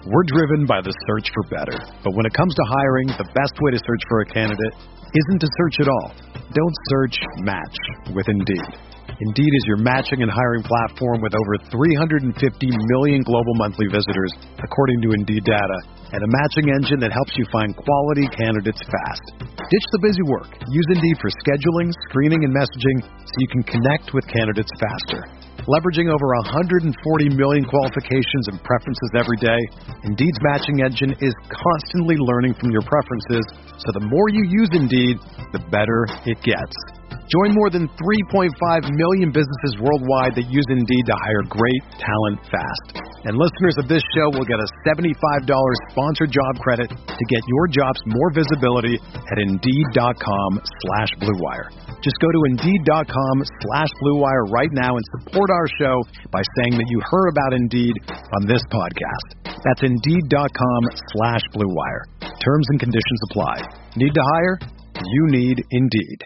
We're driven by the search for better. But when it comes to hiring, the best way to search for a candidate isn't to search at all. Don't search, match with Indeed. Indeed is your matching and hiring platform with over 350 million global monthly visitors, according to Indeed data, and a matching engine that helps you find quality candidates fast. Ditch the busy work. Use Indeed for scheduling, screening, and messaging so you can connect with candidates faster. Leveraging over 140 million qualifications and preferences every day, Indeed's matching engine is constantly learning from your preferences, so the more you use Indeed, the better it gets. Join more than 3.5 million businesses worldwide that use Indeed to hire great talent fast. And listeners of this show will get a $75 sponsored job credit to get your jobs more visibility at Indeed.com/Blue Wire. Just go to Indeed.com/Blue Wire right now and support our show by saying that you heard about Indeed on this podcast. That's Indeed.com/Blue Wire. Terms and conditions apply. Need to hire? You need Indeed.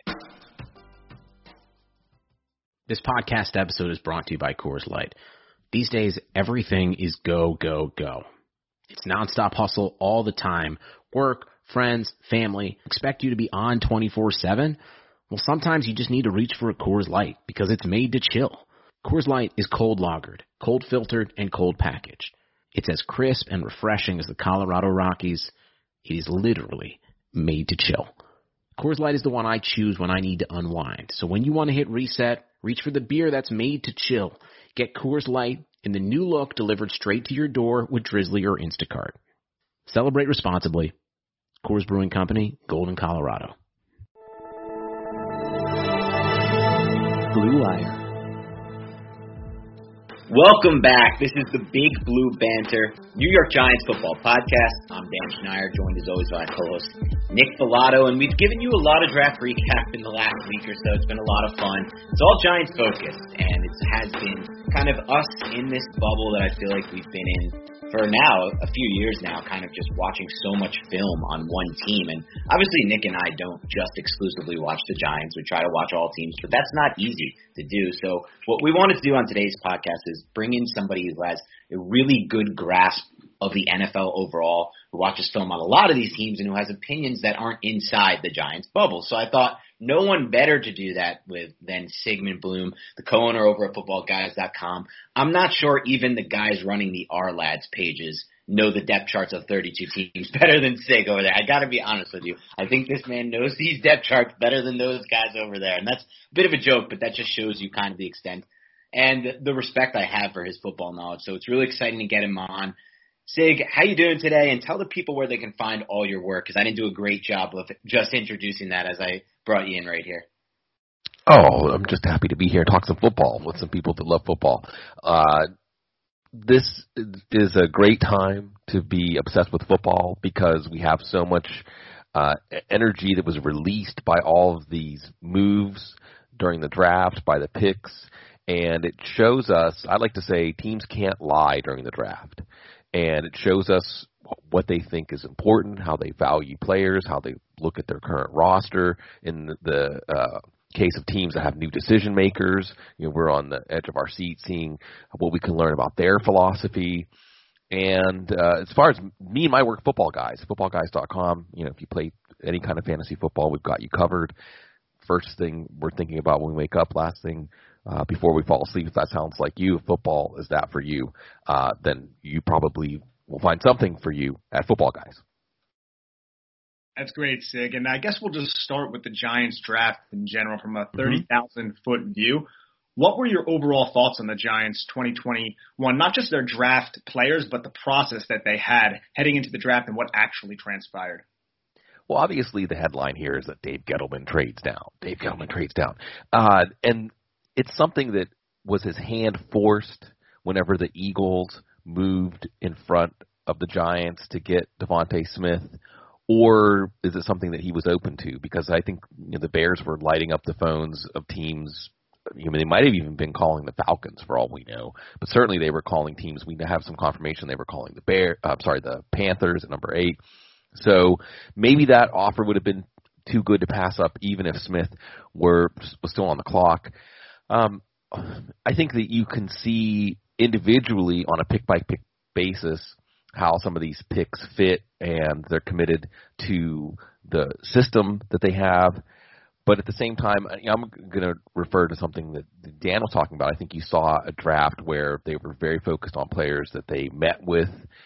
This podcast episode is brought to you by Coors Light. These days, everything is go, go, go. It's nonstop hustle all the time. Work, friends, family expect you to be on 24/7. Well, sometimes you just need to reach for a Coors Light because it's made to chill. Coors Light is cold lagered, cold filtered, and cold packaged. It's as crisp and refreshing as the Colorado Rockies. It is literally made to chill. Coors Light is the one I choose when I need to unwind. So when you want to hit reset, reach for the beer that's made to chill. Get Coors Light in the new look delivered straight to your door with Drizzly or Instacart. Celebrate responsibly. Coors Brewing Company, Golden, Colorado. Blue Wire. Welcome back. This is the Big Blue Banter, New York Giants football podcast. I'm Dan Schneider, joined as always by my co-host Nick Filato, and we've given you a lot of draft recap in the last week or so. It's been a lot of fun. It's all Giants focused, and it has been kind of us in this bubble that I feel like we've been in for now a few years now, kind of just watching so much film on one team. And obviously Nick and I don't just exclusively watch the Giants. We try to watch all teams, but that's not easy to do. So what we wanted to do on today's podcast is bring in somebody who has a really good grasp of the NFL overall, who watches film on a lot of these teams and who has opinions that aren't inside the Giants bubble. So I thought no one better to do that with than Sigmund Bloom, the co-owner over at footballguys.com. I'm not sure even the guys running the R-Lads pages know the depth charts of 32 teams better than Sig over there. I got to be honest with you. I think this man knows these depth charts better than those guys over there. And that's a bit of a joke, but that just shows you kind of the extent and the respect I have for his football knowledge. So it's really exciting to get him on. Sig, how you doing today? And tell the people where they can find all your work, because I didn't do a great job of just introducing that as I brought you in right here. Oh, I'm just happy to be here and talk some football with some people that love football. This is a great time to be obsessed with football because we have so much energy that was released by all of these moves during the draft, by the picks, and it shows us, I like to say, teams can't lie during the draft. And it shows us what they think is important, how they value players, how they look at their current roster. In the case of teams that have new decision makers, we're on the edge of our seat seeing what we can learn about their philosophy. And as far as me and my work, footballguys.com, if you play any kind of fantasy football, we've got you covered. First thing we're thinking about when we wake up, last thing before we fall asleep, if that sounds like you, if football is that for you, then you probably will find something for you at Football Guys. That's great, Sig. And I guess we'll just start with the Giants draft in general from a 30,000-foot view. What were your overall thoughts on the Giants 2021, not just their draft players, but the process that they had heading into the draft and what actually transpired? Well, obviously the headline here is that Dave Gettleman trades down. And it's something that was his hand forced whenever the Eagles moved in front of the Giants to get Devontae Smith, or is it something that he was open to? Because I think the Bears were lighting up the phones of teams. They might have even been calling the Falcons for all we know, but certainly they were calling teams. We have some confirmation they were calling the Panthers at number 8. So maybe that offer would have been too good to pass up, even if Smith was still on the clock. I think that you can see individually on a pick-by-pick basis how some of these picks fit, and they're committed to the system that they have. But at the same time, I'm going to refer to something that Dan was talking about. I think you saw a draft where they were very focused on players that they met with,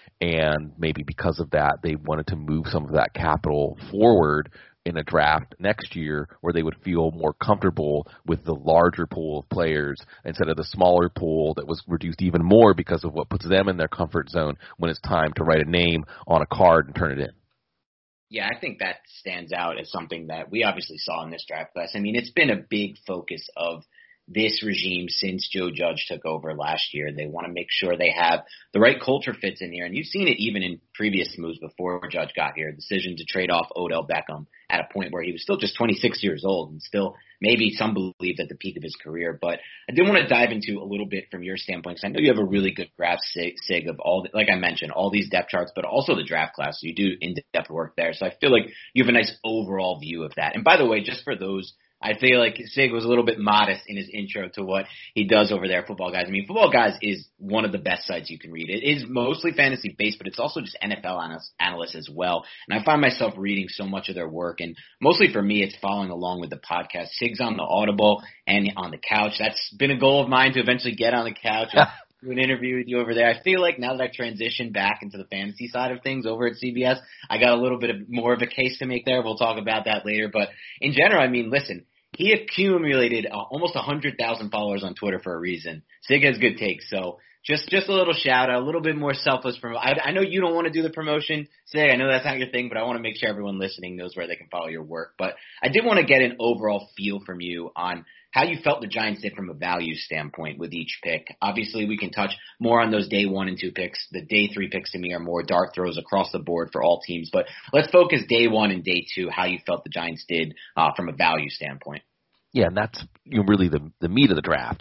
and maybe because of that, they wanted to move some of that capital forward in a draft next year where they would feel more comfortable with the larger pool of players instead of the smaller pool that was reduced even more because of what puts them in their comfort zone when it's time to write a name on a card and turn it in. Yeah, I think that stands out as something that we obviously saw in this draft class. I mean, it's been a big focus of this regime since Joe Judge took over last year. They want to make sure they have the right culture fits in here. And you've seen it even in previous moves before Judge got here. Decision to trade off Odell Beckham at a point where he was still just 26 years old and still maybe some believe at the peak of his career. But I did want to dive into a little bit from your standpoint, because I know you have a really good graph, Sig, of all, like I mentioned, all these depth charts, but also the draft class. So you do in-depth work there. So I feel like you have a nice overall view of that. And by the way, just for those, I feel like Sig was a little bit modest in his intro to what he does over there at Football Guys. I mean, Football Guys is one of the best sites you can read. It is mostly fantasy-based, but it's also just NFL analysts as well. And I find myself reading so much of their work. And mostly for me, it's following along with the podcast. Sig's on the Audible and on the couch. That's been a goal of mine to eventually get on the couch and do an interview with you over there. I feel like now that I've transitioned back into the fantasy side of things over at CBS, I got a little bit more of a case to make there. We'll talk about that later. But in general, I mean, listen, he accumulated almost 100,000 followers on Twitter for a reason. Sig has good takes, so just a little shout out, a little bit more selfless promotion. I know you don't want to do the promotion, Sig. I know that's not your thing, but I want to make sure everyone listening knows where they can follow your work. But I did want to get an overall feel from you on how you felt the Giants did from a value standpoint with each pick. Obviously, we can touch more on those day 1 and 2 picks. The day 3 picks to me are more dart throws across the board for all teams. But let's focus day 1 and day 2, how you felt the Giants did from a value standpoint. Yeah, and that's really the meat of the draft.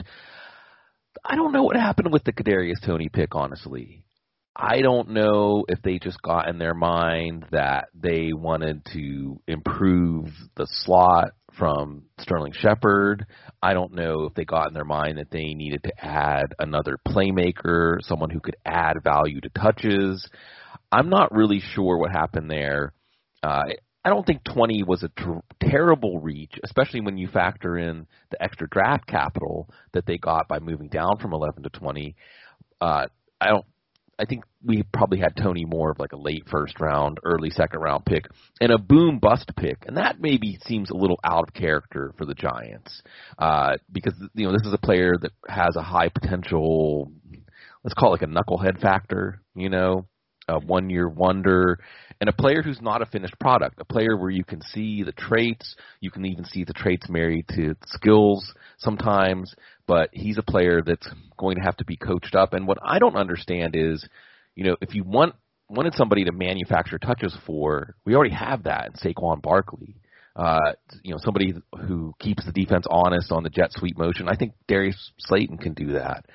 I don't know what happened with the Kadarius Toney pick, honestly. I don't know if they just got in their mind that they wanted to improve the slot from Sterling Shepard. I don't know if they got in their mind that they needed to add another playmaker, someone who could add value to touches. I'm not really sure what happened there. I don't think 20 was a terrible reach, especially when you factor in the extra draft capital that they got by moving down from 11 to 20. I think we probably had Toney more of like a late first round, early second round pick, and a boom bust pick, and that maybe seems a little out of character for the Giants because this is a player that has a high potential. Let's call it like a knucklehead factor, a 1-year wonder, and a player who's not a finished product, a player where you can see the traits, you can even see the traits married to skills sometimes, but he's a player that's going to have to be coached up. And what I don't understand is, if you wanted somebody to manufacture touches for, we already have that in Saquon Barkley. Somebody who keeps the defense honest on the jet sweep motion. I think Darius Slayton can do that.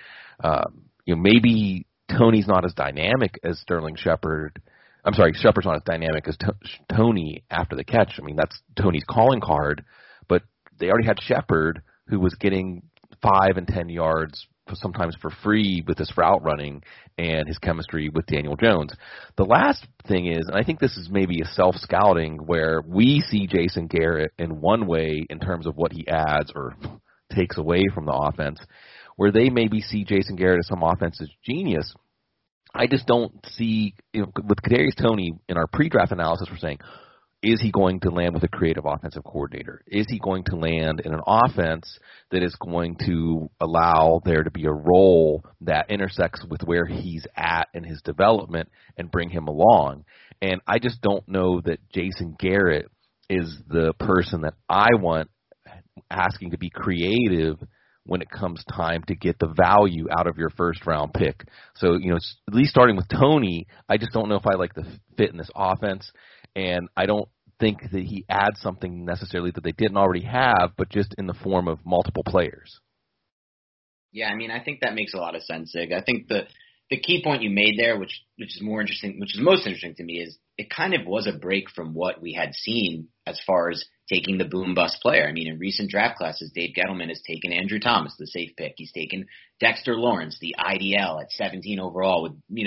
Maybe Toney's not as dynamic as Sterling Shepard. I'm sorry, Shepard's not as dynamic as Toney after the catch. I mean, that's Toney's calling card, but they already had Shepard, who was getting 5 and 10 yards sometimes for free with his route running and his chemistry with Daniel Jones. The last thing is, and I think this is maybe a self-scouting, where we see Jason Garrett in one way in terms of what he adds or takes away from the offense, where they maybe see Jason Garrett as some offensive genius. I just don't see, with Kadarius Toney in our pre-draft analysis, we're saying, is he going to land with a creative offensive coordinator? Is he going to land in an offense that is going to allow there to be a role that intersects with where he's at in his development and bring him along? And I just don't know that Jason Garrett is the person that I want asking to be creative when it comes time to get the value out of your first-round pick. So, at least starting with Toney, I just don't know if I like the fit in this offense, and I don't think that he adds something necessarily that they didn't already have, but just in the form of multiple players. Yeah, I mean, I think that makes a lot of sense, Sig. I think the key point you made there, which is most interesting to me, is it kind of was a break from what we had seen as far as taking the boom-bust player. I mean, in recent draft classes, Dave Gettleman has taken Andrew Thomas, the safe pick. He's taken Dexter Lawrence, the IDL, at 17 overall with,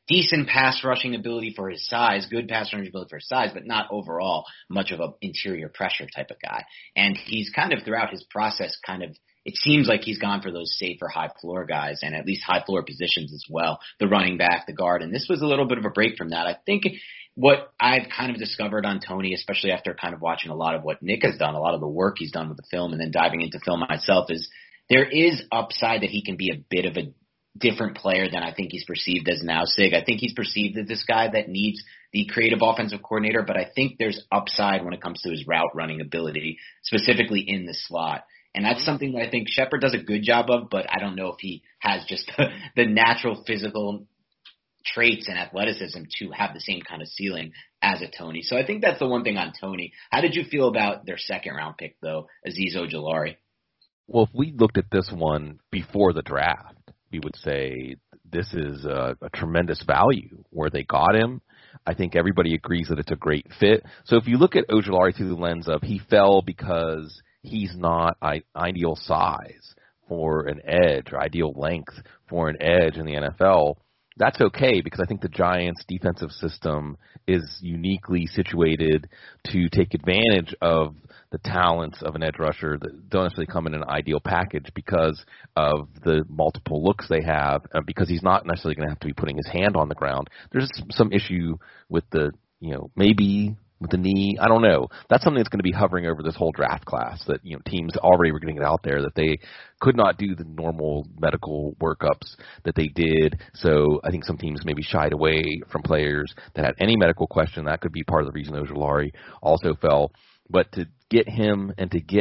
decent pass rushing ability for his size, good pass rushing ability for his size, but not overall much of an interior pressure type of guy. And he's kind of throughout his process it seems like he's gone for those safer high floor guys and at least high floor positions as well, the running back, the guard. And this was a little bit of a break from that. I think what I've kind of discovered on Toney, especially after kind of watching a lot of what Nick has done, a lot of the work he's done with the film and then diving into film myself, is there is upside that he can be a bit of a different player than I think he's perceived as now, Sig. I think he's perceived as this guy that needs the creative offensive coordinator, but I think there's upside when it comes to his route running ability, specifically in the slot. And that's something that I think Shepard does a good job of, but I don't know if he has just the natural physical traits and athleticism to have the same kind of ceiling as a Toney. So I think that's the one thing on Toney. How did you feel about their second round pick, though, Azeez Ojulari? Well, if we looked at this one before the draft, we would say this is a tremendous value where they got him. I think everybody agrees that it's a great fit. So if you look at Ojulari through the lens of he fell because he's not ideal size for an edge or ideal length for an edge in the NFL, that's okay because I think the Giants' defensive system is uniquely situated to take advantage of the talents of an edge rusher that don't necessarily come in an ideal package because of the multiple looks they have, because he's not necessarily going to have to be putting his hand on the ground. There's some issue with maybe with the knee. I don't know. That's something that's going to be hovering over this whole draft class that, teams already were getting it out there that they could not do the normal medical workups that they did. So I think some teams maybe shied away from players that had any medical question. That could be part of the reason Ojulari also fell. But to get him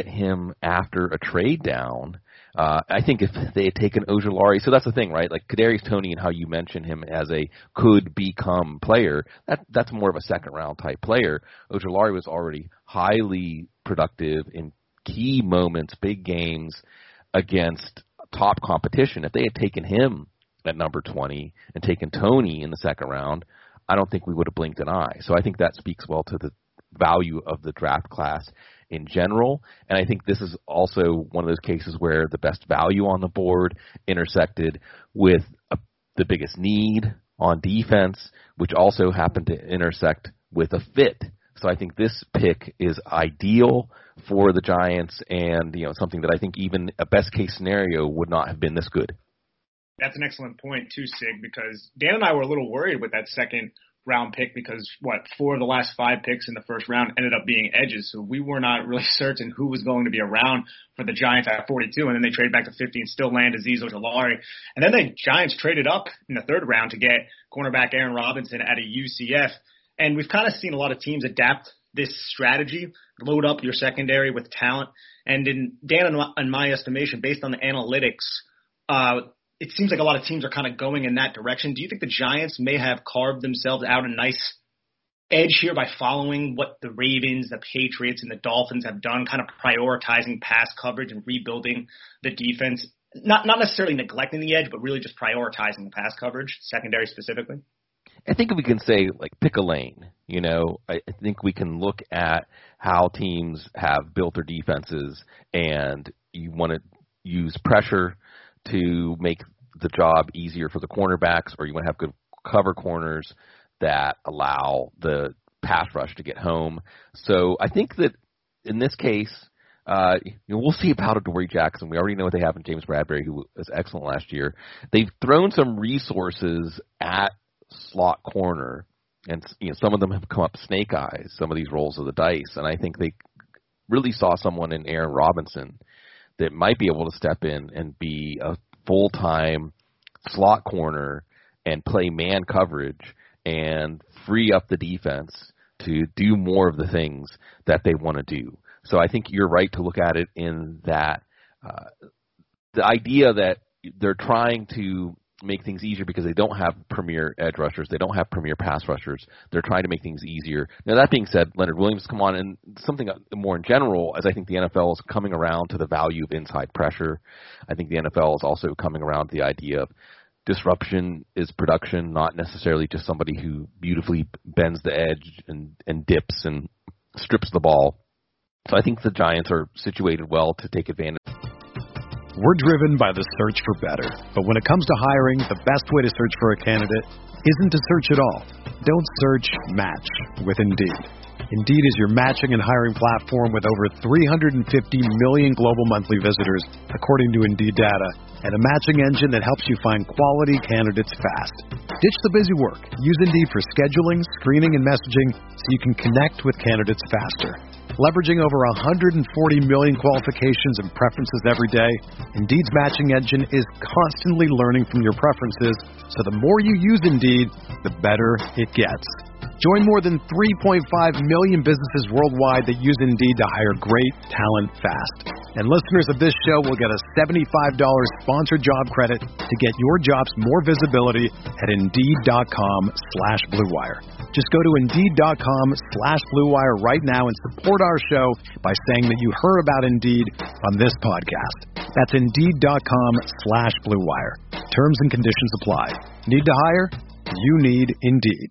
after a trade down, I think if they had taken Ojulari, so that's the thing, right? Like Kadarius Toney and how you mention him as a could become player, that's more of a second round type player. Ojulari was already highly productive in key moments, big games against top competition. If they had taken him at number 20 and taken Toney in the second round, I don't think we would have blinked an eye. So I think that speaks well to the value of the draft class in general. And I think this is also one of those cases where the best value on the board intersected with the biggest need on defense, which also happened to intersect with a fit. So I think this pick is ideal for the Giants and, something that I think even a best case scenario would not have been this good. That's an excellent point too, Sig, because Dan and I were a little worried with that second round pick because 4 of the last 5 picks in the first round ended up being edges. So we were not really certain who was going to be around for the Giants at 42. And then they traded back to 50 and still land Azeez Ojulari. And then the Giants traded up in the third round to get cornerback Aaron Robinson at a UCF. And we've kind of seen a lot of teams adapt this strategy, load up your secondary with talent. And in Dan and my estimation, based on the analytics, it seems like a lot of teams are kind of going in that direction. Do you think the Giants may have carved themselves out a nice edge here by following what the Ravens, the Patriots, and the Dolphins have done, kind of prioritizing pass coverage and rebuilding the defense? Not necessarily neglecting the edge, but really just prioritizing the pass coverage, secondary specifically? I think we can say, pick a lane. I think we can look at how teams have built their defenses, and you want to use pressure to make the job easier for the cornerbacks, or you want to have good cover corners that allow the pass rush to get home. So I think that in this case, we'll see about Adoree Jackson. We already know what they have in James Bradbury, who was excellent last year. They've thrown some resources at slot corner, and some of them have come up snake eyes, some of these rolls of the dice, and I think they really saw someone in Aaron Robinson that might be able to step in and be a full-time slot corner and play man coverage and free up the defense to do more of the things that they want to do. So I think you're right to look at it in that the idea that they're trying to make things easier because they don't have premier edge rushers. They don't have premier pass rushers. They're trying to make things easier. Now, that being said, Leonard Williams come on, and something more in general, as I think the NFL is coming around to the value of inside pressure. I think the NFL is also coming around to the idea of disruption is production, not necessarily just somebody who beautifully bends the edge and dips and strips the ball. So I think the Giants are situated well to take advantage. We're driven by the search for better. But when it comes to hiring, the best way to search for a candidate isn't to search at all. Don't search, match with Indeed. Indeed is your matching and hiring platform with over 350 million global monthly visitors, according to Indeed data, and a matching engine that helps you find quality candidates fast. Ditch the busy work. Use Indeed for scheduling, screening, and messaging so you can connect with candidates faster. Leveraging over 140 million qualifications and preferences every day, Indeed's matching engine is constantly learning from your preferences, so the more you use Indeed, the better it gets. Join more than 3.5 million businesses worldwide that use Indeed to hire great talent fast. And listeners of this show will get a $75 sponsored job credit to get your jobs more visibility at Indeed.com/BlueWire. Just go to Indeed.com/BlueWire right now and support our show by saying that you heard about Indeed on this podcast. That's Indeed.com/BlueWire. Terms and conditions apply. Need to hire? You need Indeed.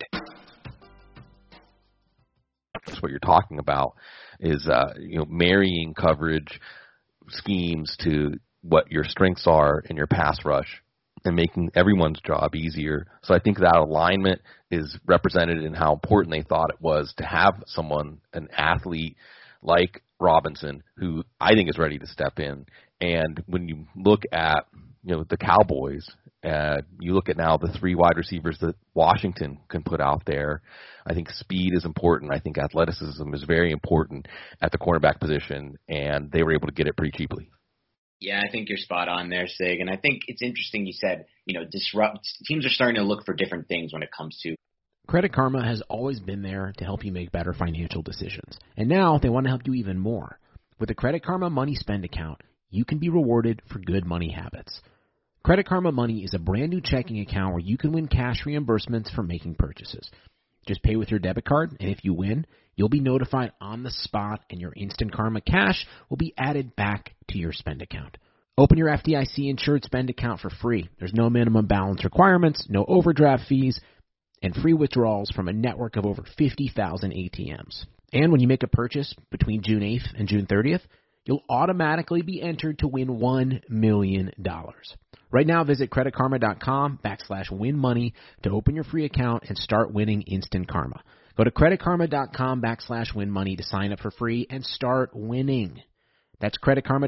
That's what you're talking about is marrying coverage schemes to what your strengths are in your pass rush and making everyone's job easier. So I think that alignment is represented in how important they thought it was to have someone, an athlete like Robinson, who I think is ready to step in. And when you look at the Cowboys, you look at now the three wide receivers that Washington can put out there. I think speed is important. I think athleticism is very important at the cornerback position, and they were able to get it pretty cheaply. Yeah, I think you're spot on there, Sig. And I think it's interesting you said, teams are starting to look for different things when it comes to. Credit Karma has always been there to help you make better financial decisions. And now they want to help you even more. With the Credit Karma Money Spend account, you can be rewarded for good money habits. Credit Karma Money is a brand new checking account where you can win cash reimbursements for making purchases. Just pay with your debit card, and if you win, you'll be notified on the spot, and your Instant Karma cash will be added back to your spend account. Open your FDIC-insured spend account for free. There's no minimum balance requirements, no overdraft fees, and free withdrawals from a network of over 50,000 ATMs. And when you make a purchase between June 8th and June 30th, you'll automatically be entered to win $1 million. Right now, visit creditkarma.com/winmoney to open your free account and start winning Instant Karma. Go to creditkarma.com/winmoney to sign up for free and start winning. That's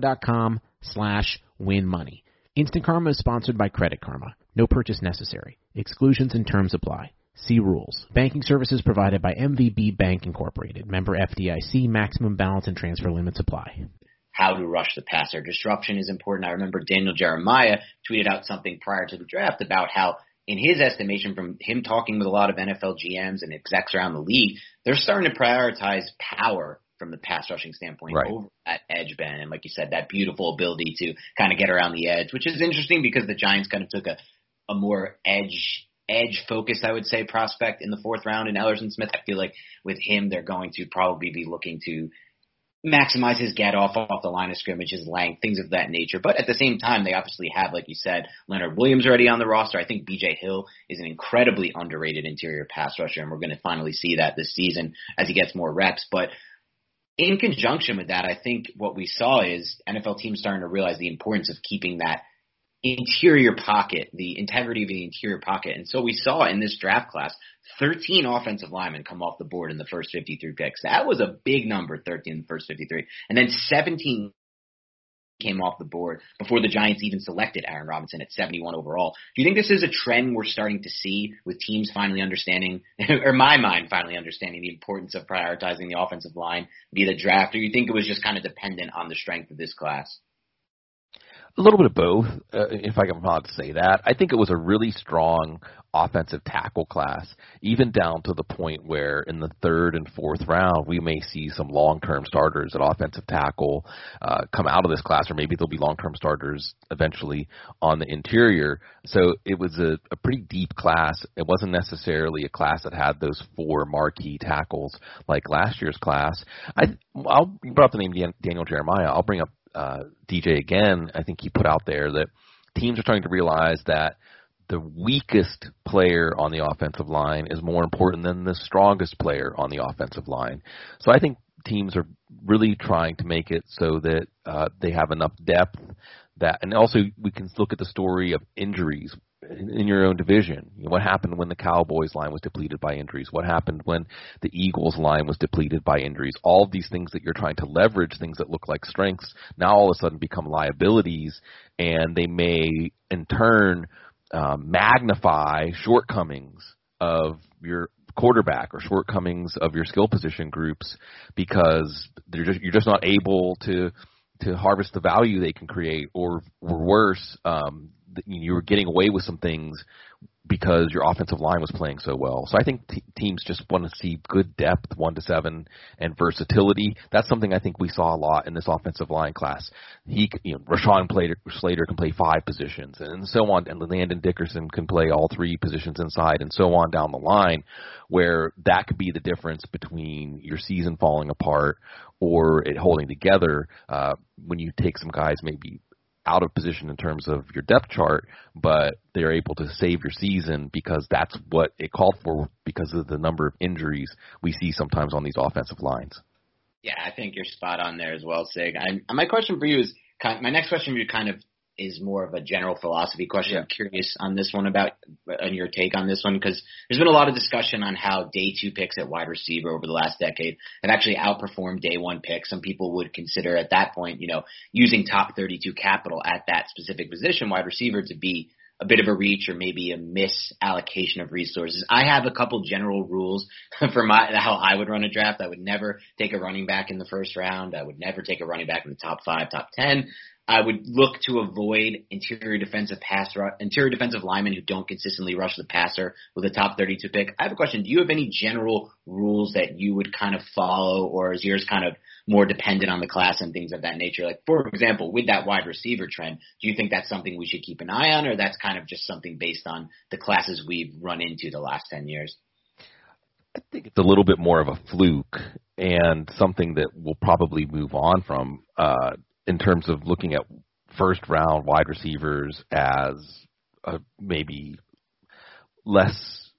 creditkarma.com/winmoney. Instant Karma is sponsored by Credit Karma. No purchase necessary. Exclusions and terms apply. See rules. Banking services provided by MVB Bank Incorporated. Member FDIC. Maximum balance and transfer limits apply. How to rush the passer. Disruption is important. I remember Daniel Jeremiah tweeted out something prior to the draft about how, in his estimation, from him talking with a lot of NFL GMs and execs around the league, they're starting to prioritize power from the pass rushing standpoint over that edge bend. And like you said, that beautiful ability to kind of get around the edge, which is interesting because the Giants kind of took a more edge focused, I would say, prospect in the fourth round in Ellerson Smith. I feel like with him, they're going to probably be looking to maximize his get off the line of scrimmage, his length, things of that nature. But at the same time, they obviously have, like you said, Leonard Williams already on the roster. I think B.J. Hill is an incredibly underrated interior pass rusher, and we're going to finally see that this season as he gets more reps. But in conjunction with that, I think what we saw is NFL teams starting to realize the importance of keeping that interior pocket, the integrity of the interior pocket. And so we saw in this draft class, 13 offensive linemen come off the board in the first 53 picks. That was a big number, 13 in the first 53. And then 17 came off the board before the Giants even selected Aaron Robinson at 71 overall. Do you think this is a trend we're starting to see with teams finally understanding, or my mind finally understanding the importance of prioritizing the offensive line via the draft, or you think it was just kind of dependent on the strength of this class? A little bit of both, if I can allowed to say that. I think it was a really strong offensive tackle class, even down to the point where in the third and fourth round, we may see some long-term starters at offensive tackle come out of this class, or maybe there'll be long-term starters eventually on the interior. So it was a pretty deep class. It wasn't necessarily a class that had those four marquee tackles like last year's class. You brought up the name Daniel Jeremiah. I'll bring up DJ again. I think he put out there that teams are starting to realize that the weakest player on the offensive line is more important than the strongest player on the offensive line. So I think teams are really trying to make it so that they have enough depth that, and also we can look at the story of injuries in your own division. What happened when the Cowboys line was depleted by injuries? What happened when the Eagles line was depleted by injuries? All of these things that you're trying to leverage, things that look like strengths, now all of a sudden become liabilities, and they may in turn magnify shortcomings of your quarterback or shortcomings of your skill position groups, because you're just not able to harvest the value they can create, or worse, you were getting away with some things because your offensive line was playing so well. So I think teams just want to see good depth, 1-7, and versatility. That's something I think we saw a lot in this offensive line class. Rashawn Slater can play 5 positions, and so on, and Landon Dickerson can play all 3 positions inside, and so on down the line, where that could be the difference between your season falling apart or it holding together when you take some guys maybe out of position in terms of your depth chart, but they're able to save your season because that's what it called for because of the number of injuries we see sometimes on these offensive lines. Yeah, I think you're spot on there as well, Sig. My question for you is my next question for you kind of is more of a general philosophy question. Yeah. I'm curious on this one on your take on this one, because there's been a lot of discussion on how day 2 picks at wide receiver over the last decade have actually outperformed day 1 picks. Some people would consider at that point, using top 32 capital at that specific position, wide receiver, to be a bit of a reach or maybe a misallocation of resources. I have a couple general rules for how I would run a draft. I would never take a running back in the first round. I would never take a running back in the top 5, top 10. I would look to avoid interior defensive linemen who don't consistently rush the passer with a top 32 pick. I have a question. Do you have any general rules that you would kind of follow, or is yours kind of more dependent on the class and things of that nature? Like, for example, with that wide receiver trend, do you think that's something we should keep an eye on, or that's kind of just something based on the classes we've run into the last 10 years? I think it's a little bit more of a fluke and something that we'll probably move on from in terms of looking at first-round wide receivers as maybe less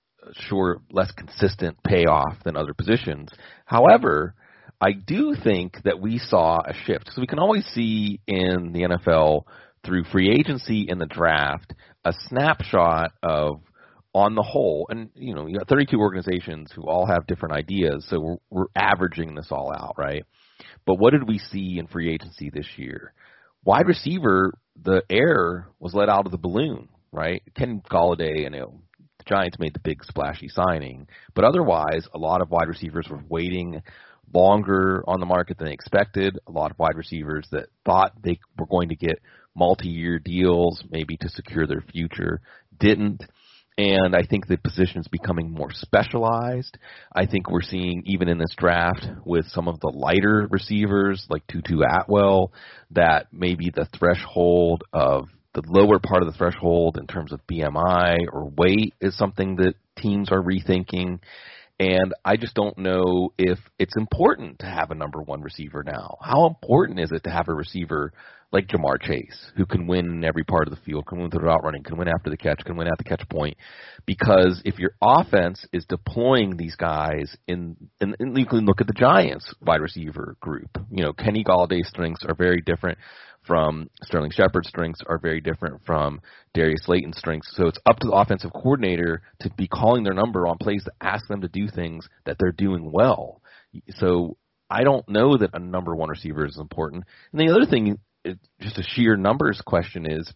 consistent payoff than other positions. However, I do think that we saw a shift. So we can always see in the NFL through free agency and the draft a snapshot of, on the whole, and you got 32 organizations who all have different ideas, so we're averaging this all out, right? But what did we see in free agency this year? Wide receiver, the air was let out of the balloon, right? Ken Golladay, the Giants made the big splashy signing, but otherwise, a lot of wide receivers were waiting longer on the market than they expected. A lot of wide receivers that thought they were going to get multi-year deals, maybe to secure their future, didn't. And I think the position is becoming more specialized. I think we're seeing, even in this draft, with some of the lighter receivers like Tutu Atwell, that maybe the threshold of the lower part of the threshold in terms of BMI or weight is something that teams are rethinking. And I just don't know if it's important to have a number 1 receiver now. How important is it to have a receiver like Jamar Chase, who can win in every part of the field, can win the route running, can win after the catch, can win at the catch point? Because if your offense is deploying these guys and you can look at the Giants wide receiver group. Kenny Galladay's strengths are very different from Sterling Shepard's strengths, are very different from Darius Slayton's strengths. So it's up to the offensive coordinator to be calling their number on plays to ask them to do things that they're doing well. So I don't know that a number 1 receiver is important. And the other thing, just a sheer numbers question, is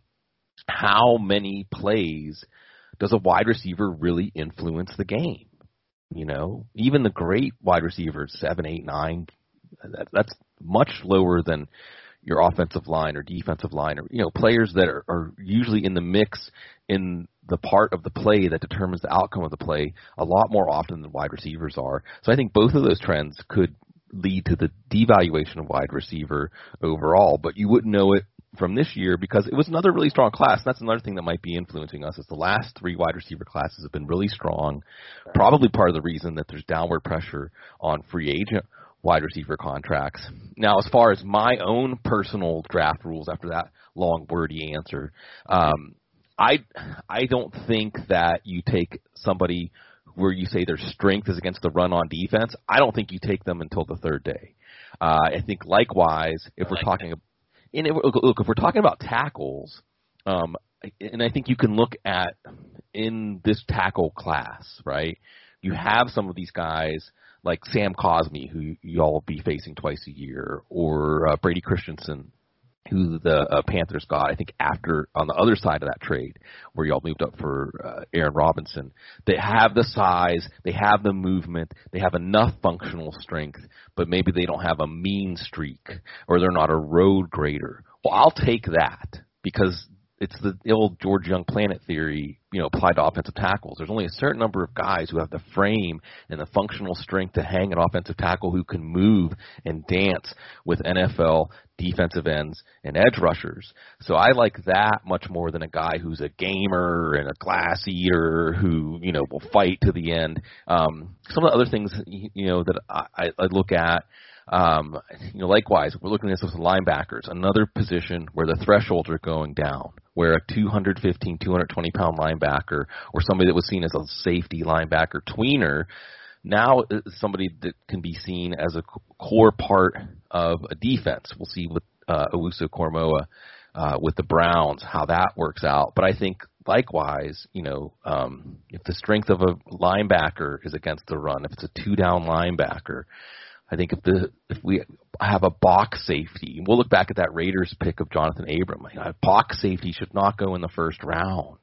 how many plays does a wide receiver really influence the game? Even the great wide receivers, 7, 8, 9, that's much lower than your offensive line or defensive line, or players that are usually in the mix in the part of the play that determines the outcome of the play a lot more often than wide receivers are. So I think both of those trends could lead to the devaluation of wide receiver overall, but you wouldn't know it from this year because it was another really strong class. That's another thing that might be influencing us, is the last 3 wide receiver classes have been really strong, probably part of the reason that there's downward pressure on free agent wide receiver contracts. Now, as far as my own personal draft rules after that long, wordy answer, I don't think that you take somebody where you say their strength is against the run on defense. I don't think you take them until the 3rd day. I think likewise, if we're talking And look, if we're talking about tackles, and I think you can look at in this tackle class, right? You have some of these guys like Sam Cosmi, who y'all will be facing twice a year, or Brady Christensen, who the Panthers got, I think, after on the other side of that trade, where y'all moved up for Aaron Robinson. They have the size, they have the movement, they have enough functional strength, but maybe they don't have a mean streak, or they're not a road grader. Well, I'll take that, because it's the old George Young Planet theory, applied to offensive tackles. There's only a certain number of guys who have the frame and the functional strength to hang an offensive tackle who can move and dance with NFL defensive ends and edge rushers. So I like that much more than a guy who's a gamer and a glass eater who, will fight to the end. Some of the other things, that I look at, likewise, we're looking at this with linebackers, another position where the thresholds are going down, where a 215, 220-pound linebacker or somebody that was seen as a safety linebacker tweener now is somebody that can be seen as a core part of a defense. We'll see with Owusu-Koramoah with the Browns how that works out. But I think likewise, if the strength of a linebacker is against the run, if it's a two-down linebacker, I think if we have a box safety, we'll look back at that Raiders pick of Jonathan Abram. A box safety should not go in the first round.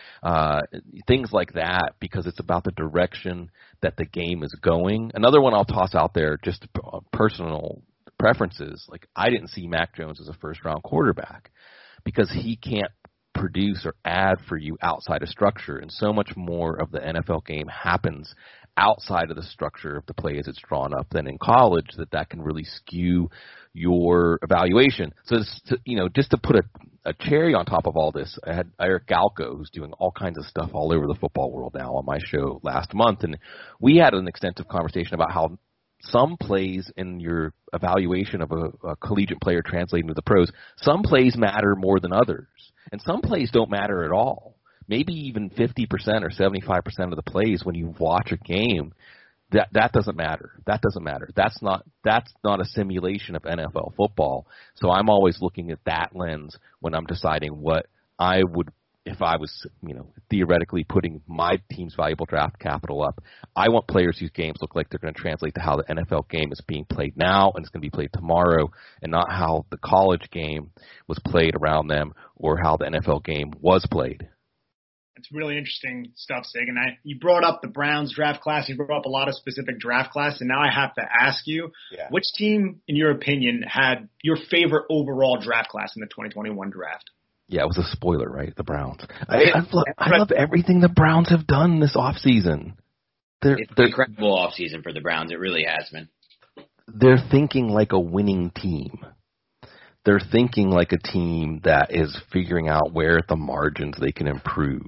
Things like that, because it's about the direction that the game is going. Another one I'll toss out there, just personal preferences. Like, I didn't see Mac Jones as a first-round quarterback because he can't produce or add for you outside of structure, and so much more of the NFL game happens outside of the structure of the play as it's drawn up than in college, that can really skew your evaluation. So, just to put a cherry on top of all this, I had Eric Galko, who's doing all kinds of stuff all over the football world now, on my show last month, and we had an extensive conversation about how some plays in your evaluation of a collegiate player translating to the pros, some plays matter more than others, and some plays don't matter at all. Maybe even 50% or 75% of the plays when you watch a game, that doesn't matter. That doesn't matter. That's not a simulation of NFL football. So I'm always looking at that lens when I'm deciding what I would, if I was, theoretically putting my team's valuable draft capital up. I want players whose games look like they're going to translate to how the NFL game is being played now and it's going to be played tomorrow, and not how the college game was played around them or how the NFL game was played. It's really interesting stuff, Sig. And you brought up the Browns draft class. You brought up a lot of specific draft class. And now I have to ask you, which team, in your opinion, had your favorite overall draft class in the 2021 draft? Yeah, it was a spoiler, right? The Browns. I love everything the Browns have done this offseason. It's an incredible offseason for the Browns. It really has been. They're thinking like a winning team. They're thinking like a team that is figuring out where at the margins they can improve.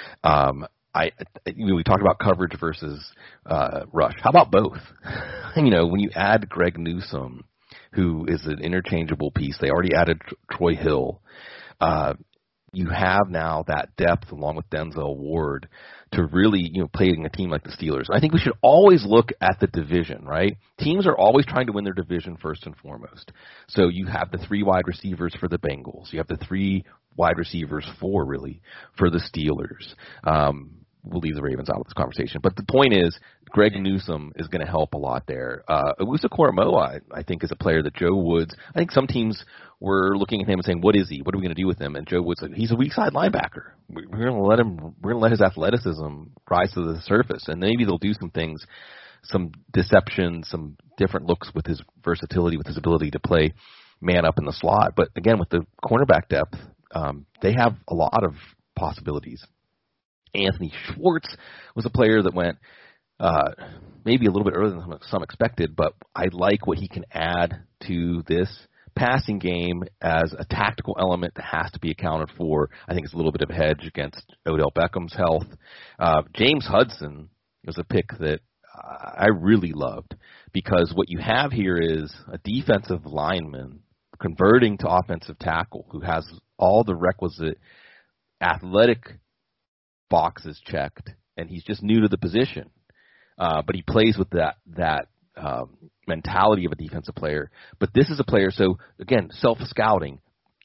We talked about coverage versus rush. How about both? When you add Greg Newsome, who is an interchangeable piece, they already added Troy Hill. You have now that depth along with Denzel Ward to really, playing a team like the Steelers. I think we should always look at the division, right? Teams are always trying to win their division first and foremost. So you have the 3 wide receivers for the Bengals. You have the 3 wide receivers, 4 really, for the Steelers. We'll leave the Ravens out of this conversation. But the point is, Greg Newsome is going to help a lot there. Owusu-Koramoah, I think, is a player that Joe Woods, I think some teams were looking at him and saying, what is he? What are we going to do with him? And Joe Woods said, he's a weak side linebacker. We're going to let his athleticism rise to the surface. And maybe they'll do some things, some deception, some different looks with his versatility, with his ability to play man up in the slot. But again, with the cornerback depth, they have a lot of possibilities. Anthony Schwartz was a player that went maybe a little bit earlier than some expected, but I like what he can add to this passing game as a tactical element that has to be accounted for. I think it's a little bit of a hedge against Odell Beckham's health. James Hudson was a pick that I really loved because what you have here is a defensive lineman converting to offensive tackle who has all the requisite athletic boxes checked, and he's just new to the position. But he plays with that mentality of a defensive player. But this is a player, so again, self-scouting,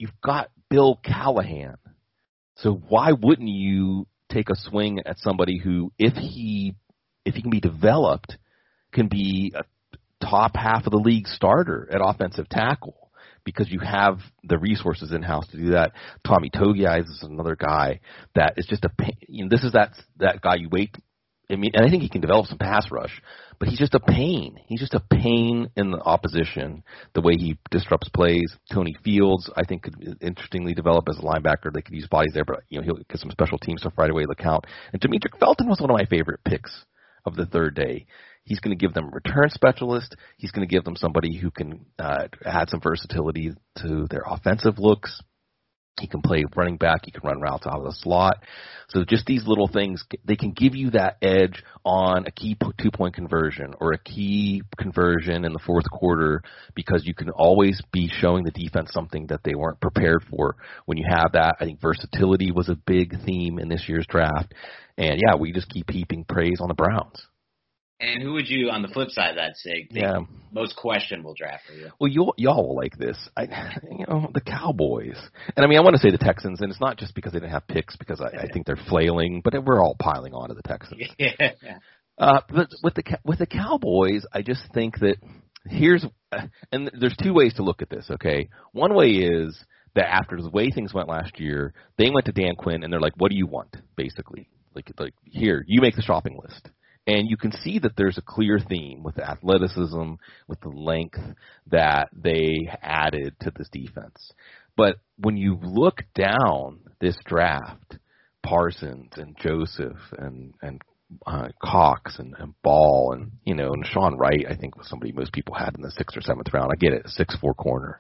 you've got Bill Callahan. So why wouldn't you take a swing at somebody who, if he can be developed, can be a top half of the league starter at offensive tackle, because you have the resources in-house to do that. Tommy Togiai is another guy that is just this is that guy you wait. I mean, and I think he can develop some pass rush, but he's just a pain. He's just a pain in the opposition, the way he disrupts plays. Tony Fields, I think, could interestingly develop as a linebacker. They could use bodies there, but he'll get some special team stuff right away to count. And Demetric Felton was one of my favorite picks of the third day. He's going to give them a return specialist. He's going to give them somebody who can add some versatility to their offensive looks. He can play running back. He can run routes out of the slot. So just these little things, they can give you that edge on a key 2-point conversion or a key conversion in the fourth quarter, because you can always be showing the defense something that they weren't prepared for. When you have that, I think versatility was a big theme in this year's draft. And, yeah, we just keep heaping praise on the Browns. And who would you, on the flip side of that, Sig, think most questionable draft for you? Well, y'all will like this. The Cowboys. And, I mean, I want to say the Texans, and it's not just because they didn't have picks, because I think they're flailing, but we're all piling on to the Texans. Yeah. But with the Cowboys, I just think that and there's two ways to look at this, okay? One way is that after the way things went last year, they went to Dan Quinn, and they're like, what do you want, basically? Like here, you make the shopping list. And you can see that there's a clear theme with the athleticism, with the length that they added to this defense. But when you look down this draft, Parsons and Joseph and Cox and Ball and Sean Wright, I think was somebody most people had in the 6th or 7th round. I get it, 6'4" corner.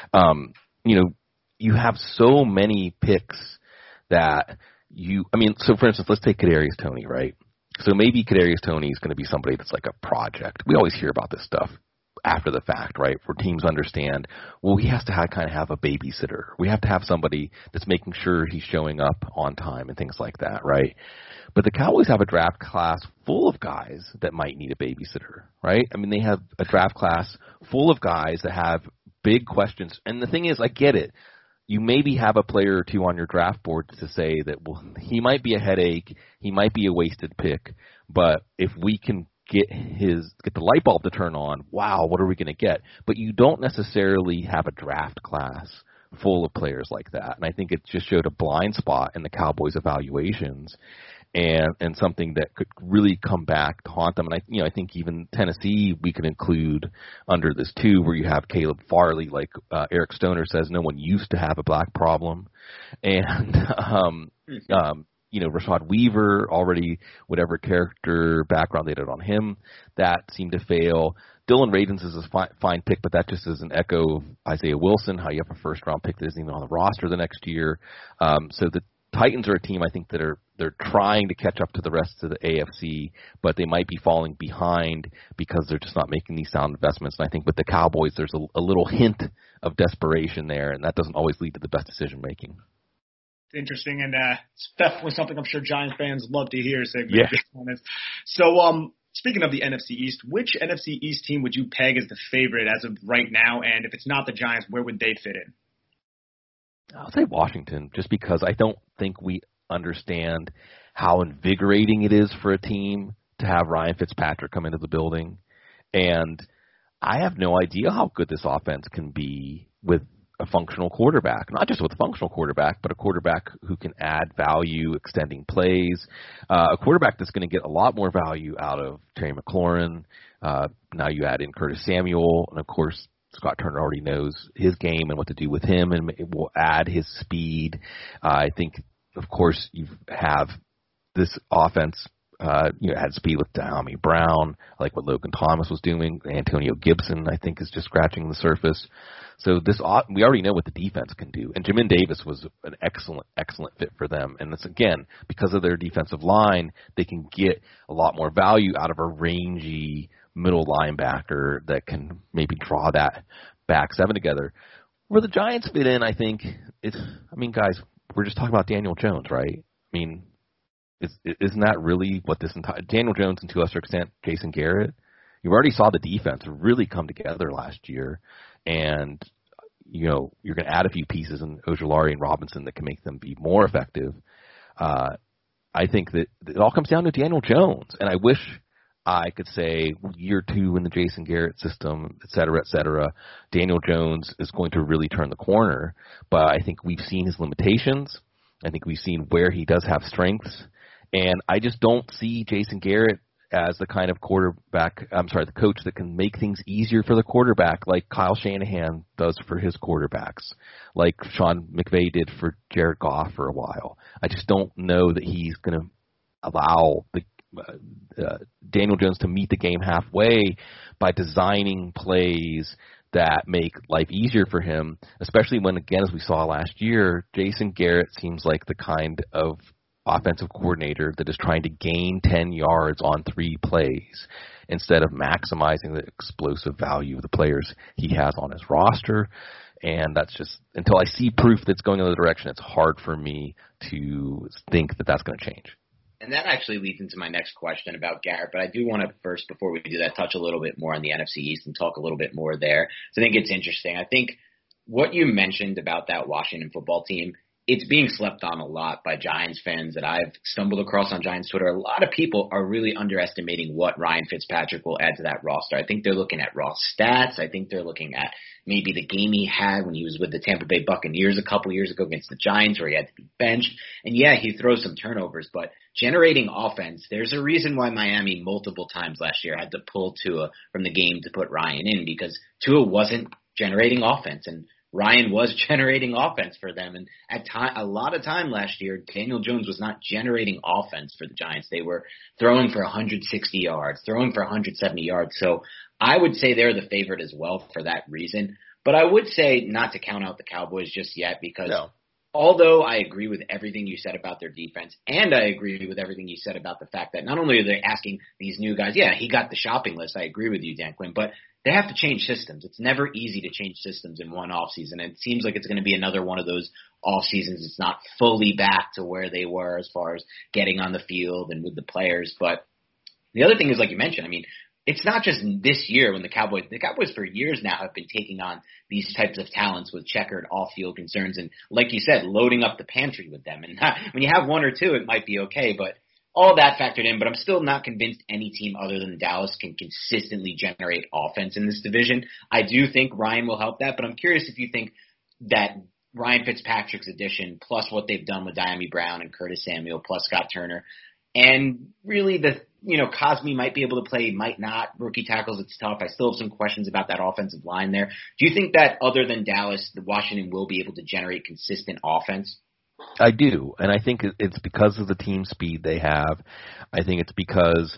You have so many picks that so for instance, let's take Kadarius Toney, right? So maybe Kadarius Toney is going to be somebody that's like a project. We always hear about this stuff after the fact, right? Where teams understand, well, he has to kind of have a babysitter. We have to have somebody that's making sure he's showing up on time and things like that, right? But the Cowboys have a draft class full of guys that might need a babysitter, right? I mean, they have a draft class full of guys that have big questions. And the thing is, I get it. You maybe have a player or two on your draft board to say that, well, he might be a headache, he might be a wasted pick, but if we can get the light bulb to turn on, wow, what are we going to get? But you don't necessarily have a draft class full of players like that. And I think it just showed a blind spot in the Cowboys' evaluations and something that could really come back to haunt them. And I think even Tennessee we could include under this too, where you have Caleb Farley, like Eric Stoner says, no one used to have a black problem, and Rashad Weaver, already whatever character background they did on him, that seemed to fail. Dylan Radins is a fine pick, but that just is an echo of Isaiah Wilson, how you have a first-round pick that isn't even on the roster the next year. So the Titans are a team, I think, that they're trying to catch up to the rest of the AFC, but they might be falling behind because they're just not making these sound investments. And I think with the Cowboys, there's a little hint of desperation there, and that doesn't always lead to the best decision-making. Interesting, and it's definitely something I'm sure Giants fans love to hear. Yeah. So, speaking of the NFC East, which NFC East team would you peg as the favorite as of right now? And if it's not the Giants, where would they fit in? I'll say Washington, just because I don't think we understand how invigorating it is for a team to have Ryan Fitzpatrick come into the building. And I have no idea how good this offense can be with a functional quarterback. Not just with a functional quarterback, but a quarterback who can add value, extending plays. A quarterback that's going to get a lot more value out of Terry McLaurin. Now you add in Curtis Samuel, and of course, Scott Turner already knows his game and what to do with him, and it will add his speed. I think, of course, you have this offense, had speed with Dahomey Brown, I like what Logan Thomas was doing. Antonio Gibson, I think, is just scratching the surface. So we already know what the defense can do. And Jamin Davis was an excellent, excellent fit for them. And it's, again, because of their defensive line, they can get a lot more value out of a rangy middle linebacker that can maybe draw that back seven together. Where the Giants fit in, I think, guys, we're just talking about Daniel Jones, right? I mean, isn't that really what this entire Daniel Jones and to a lesser extent Jason Garrett? You already saw the defense really come together last year, and you're going to add a few pieces in Ojulari and Robinson that can make them be more effective. I think that it all comes down to Daniel Jones, and I wish I could say year 2 in the Jason Garrett system, et cetera, Daniel Jones is going to really turn the corner. But I think we've seen his limitations. I think we've seen where he does have strengths. And I just don't see Jason Garrett as the kind of the coach that can make things easier for the quarterback like Kyle Shanahan does for his quarterbacks, like Sean McVay did for Jared Goff for a while. I just don't know that he's going to allow Daniel Jones to meet the game halfway by designing plays that make life easier for him, especially when, again, as we saw last year, Jason Garrett seems like the kind of offensive coordinator that is trying to gain 10 yards on 3 plays instead of maximizing the explosive value of the players he has on his roster. And that's just, until I see proof that's going in the direction, it's hard for me to think that that's going to change. And that actually leads into my next question about Garrett, but I do want to first, before we do that, touch a little bit more on the NFC East and talk a little bit more there. So I think it's interesting. I think what you mentioned about that Washington football team, it's being slept on a lot by Giants fans that I've stumbled across on Giants Twitter. A lot of people are really underestimating what Ryan Fitzpatrick will add to that roster. I think they're looking at raw stats. I think they're looking at maybe the game he had when he was with the Tampa Bay Buccaneers a couple years ago against the Giants where he had to be benched. And yeah, he throws some turnovers, but generating offense, there's a reason why Miami multiple times last year had to pull Tua from the game to put Ryan in, because Tua wasn't generating offense, and Ryan was generating offense for them. And a lot of time last year, Daniel Jones was not generating offense for the Giants. They were throwing for 160 yards, throwing for 170 yards. So I would say they're the favorite as well for that reason. But I would say not to count out the Cowboys just yet, because although I agree with everything you said about their defense, and I agree with everything you said about the fact that not only are they asking these new guys, yeah, he got the shopping list. I agree with you, Dan Quinn, but they have to change systems. It's never easy to change systems in one offseason. And it seems like it's going to be another one of those off seasons. It's not fully back to where they were as far as getting on the field and with the players. But the other thing is, like you mentioned, I mean, it's not just this year when the Cowboys for years now have been taking on these types of talents with checkered off-field concerns. And like you said, loading up the pantry with them. And when you have one or two, it might be okay. But all that factored in, but I'm still not convinced any team other than Dallas can consistently generate offense in this division. I do think Ryan will help that, but I'm curious if you think that Ryan Fitzpatrick's addition, plus what they've done with Diami Brown and Curtis Samuel, plus Scott Turner, and really Cosme might be able to play, might not. Rookie tackles, it's tough. I still have some questions about that offensive line there. Do you think that other than Dallas, Washington will be able to generate consistent offense? I do, and I think it's because of the team speed they have. I think it's because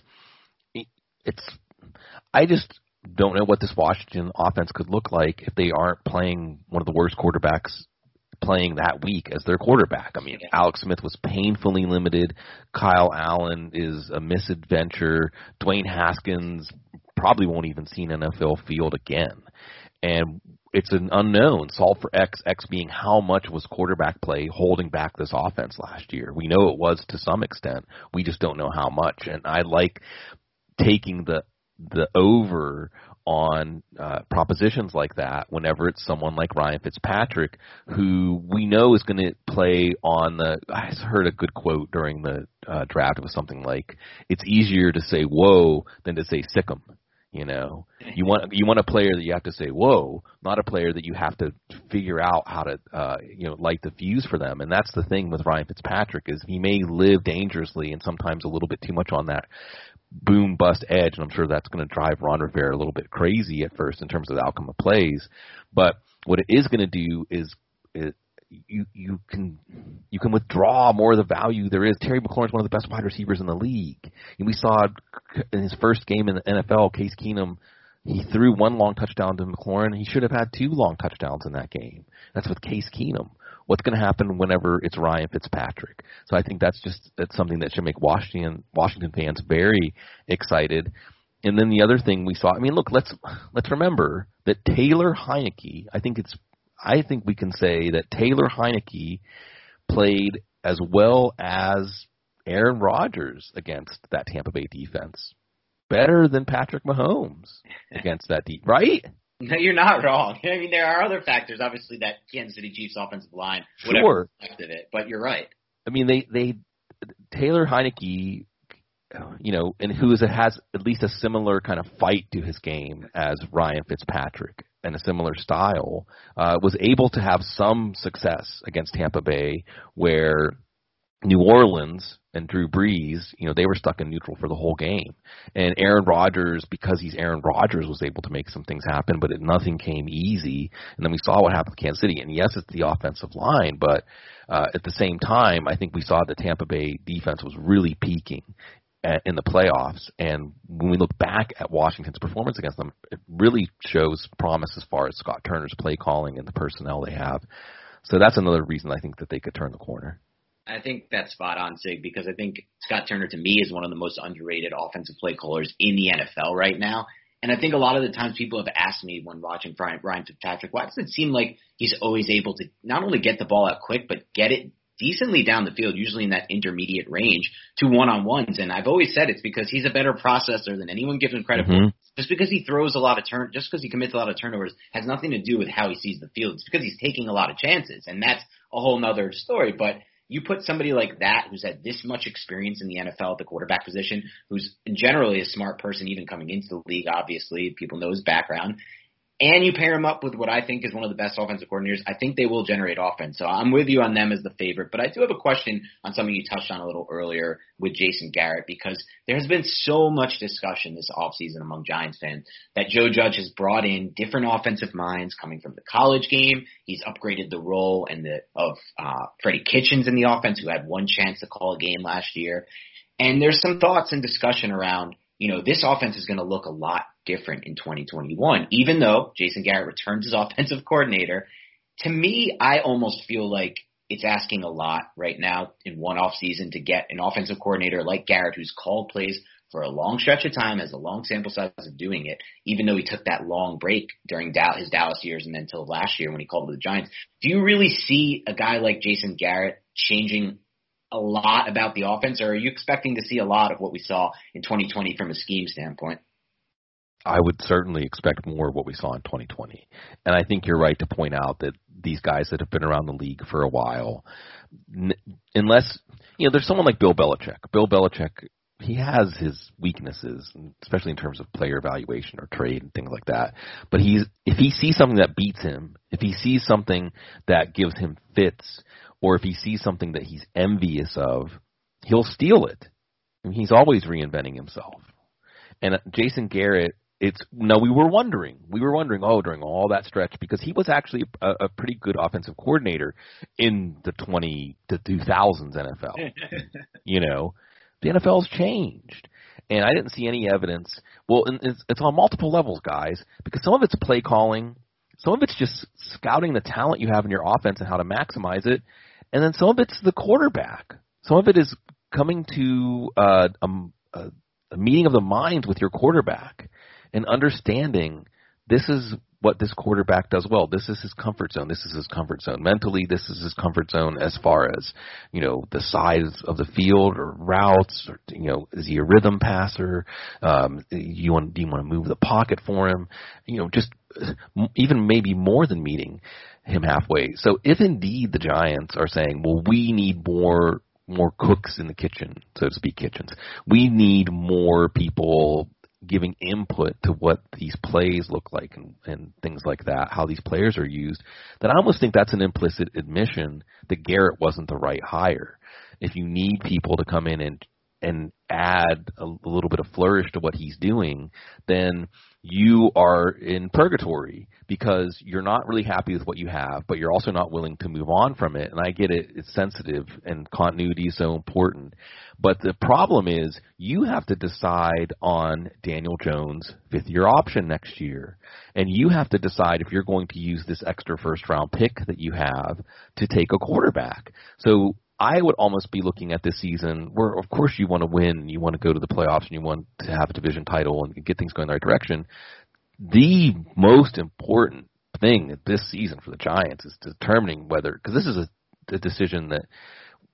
I just don't know what this Washington offense could look like if they aren't playing one of the worst quarterbacks playing that week as their quarterback. I mean, Alex Smith was painfully limited. Kyle Allen is a misadventure. Dwayne Haskins probably won't even see an NFL field again. And it's an unknown. Solve for X being how much was quarterback play holding back this offense last year. We know it was to some extent. We just don't know how much. And I like taking the over on propositions like that whenever it's someone like Ryan Fitzpatrick, who we know is going to play on the – I heard a good quote during the draft. It was something like, it's easier to say whoa than to say sick 'em. You want a player that you have to say whoa, not a player that you have to figure out how to light the fuse for them. And that's the thing with Ryan Fitzpatrick, is he may live dangerously and sometimes a little bit too much on that boom bust edge, and I'm sure that's going to drive Ron Rivera a little bit crazy at first in terms of the outcome of plays. But what it is going to do is you can withdraw more of the value there is. Terry McLaurin is one of the best wide receivers in the league. And we saw in his first game in the NFL, Case Keenum, he threw one long touchdown to McLaurin. He should have had 2 long touchdowns in that game. That's with Case Keenum. What's going to happen whenever it's Ryan Fitzpatrick? So I think that's something that should make Washington fans very excited. And then the other thing we saw, I mean, look, let's remember that Taylor Heinicke, I think we can say that Taylor Heinicke played as well as Aaron Rodgers against that Tampa Bay defense. Better than Patrick Mahomes against that right? No, you're not wrong. I mean, there are other factors, obviously, that Kansas City Chiefs offensive line, whatever affected it, but you're right. I mean, they Taylor Heineke, and has at least a similar kind of fight to his game as Ryan Fitzpatrick and a similar style, was able to have some success against Tampa Bay, where New Orleans and Drew Brees, they were stuck in neutral for the whole game. And Aaron Rodgers, because he's Aaron Rodgers, was able to make some things happen, but nothing came easy. And then we saw what happened with Kansas City. And yes, it's the offensive line, but at the same time, I think we saw the Tampa Bay defense was really peaking in the playoffs. And when we look back at Washington's performance against them, it really shows promise as far as Scott Turner's play calling and the personnel they have. So that's another reason I think that they could turn the corner. I think that's spot on, Sig, because I think Scott Turner, to me, is one of the most underrated offensive play callers in the NFL right now. And I think a lot of the times people have asked me when watching Ryan Fitzpatrick, why does it seem like he's always able to not only get the ball out quick, but get it decently down the field, usually in that intermediate range, to one-on-ones. And I've always said it's because he's a better processor than anyone gives him credit for. Just because he throws a lot of just because he commits a lot of turnovers has nothing to do with how he sees the field. It's because he's taking a lot of chances, and that's a whole nother story. But you put somebody like that who's had this much experience in the NFL at the quarterback position, who's generally a smart person even coming into the league, obviously, people know his background, and you pair him up with what I think is one of the best offensive coordinators, I think they will generate offense. So I'm with you on them as the favorite. But I do have a question on something you touched on a little earlier with Jason Garrett, because there has been so much discussion this offseason among Giants fans that Joe Judge has brought in different offensive minds coming from the college game. He's upgraded the role of Freddie Kitchens in the offense, who had one chance to call a game last year. And there's some thoughts and discussion around, this offense is going to look a lot different in 2021, even though Jason Garrett returns as offensive coordinator. To me, I almost feel like it's asking a lot right now in one offseason to get an offensive coordinator like Garrett, who's called plays for a long stretch of time, has a long sample size of doing it, even though he took that long break during his Dallas years and then until last year when he called the Giants. Do you really see a guy like Jason Garrett changing a lot about the offense, or are you expecting to see a lot of what we saw in 2020 from a scheme standpoint? I would certainly expect more of what we saw in 2020. And I think you're right to point out that these guys that have been around the league for a while, unless, there's someone like Bill Belichick. Bill Belichick, he has his weaknesses, especially in terms of player evaluation or trade and things like that. But if he sees something that beats him, if he sees something that gives him fits, or if he sees something that he's envious of, he'll steal it. I mean, he's always reinventing himself. And Jason Garrett, we were wondering, during all that stretch, because he was actually a pretty good offensive coordinator in the 2000s NFL. The NFL's changed. And I didn't see any evidence. Well, it's on multiple levels, guys, because some of it's play calling, some of it's just scouting the talent you have in your offense and how to maximize it, and then some of it's the quarterback. Some of it is coming to a meeting of the minds with your quarterback and understanding this is what this quarterback does well. This is his comfort zone. This is his comfort zone. Mentally, this is his comfort zone as far as, the size of the field or routes, or, is he a rhythm passer? Do you want to move the pocket for him? Just even maybe more than meeting him halfway. So if indeed the Giants are saying, well, we need more cooks in the kitchen, so to speak, kitchens. We need more people giving input to what these plays look like and things like that, how these players are used, then I almost think that's an implicit admission that Garrett wasn't the right hire. If you need people to come in and add a little bit of flourish to what he's doing, then you are in purgatory because you're not really happy with what you have, but you're also not willing to move on from it. And I get it. It's sensitive and continuity is so important. But the problem is you have to decide on Daniel Jones' fifth-year option next year. And you have to decide if you're going to use this extra first-round pick that you have to take a quarterback. So I would almost be looking at this season where, of course, you want to win, you want to go to the playoffs, and you want to have a division title and get things going the right direction. The most important thing this season for the Giants is determining whether – because this is a decision that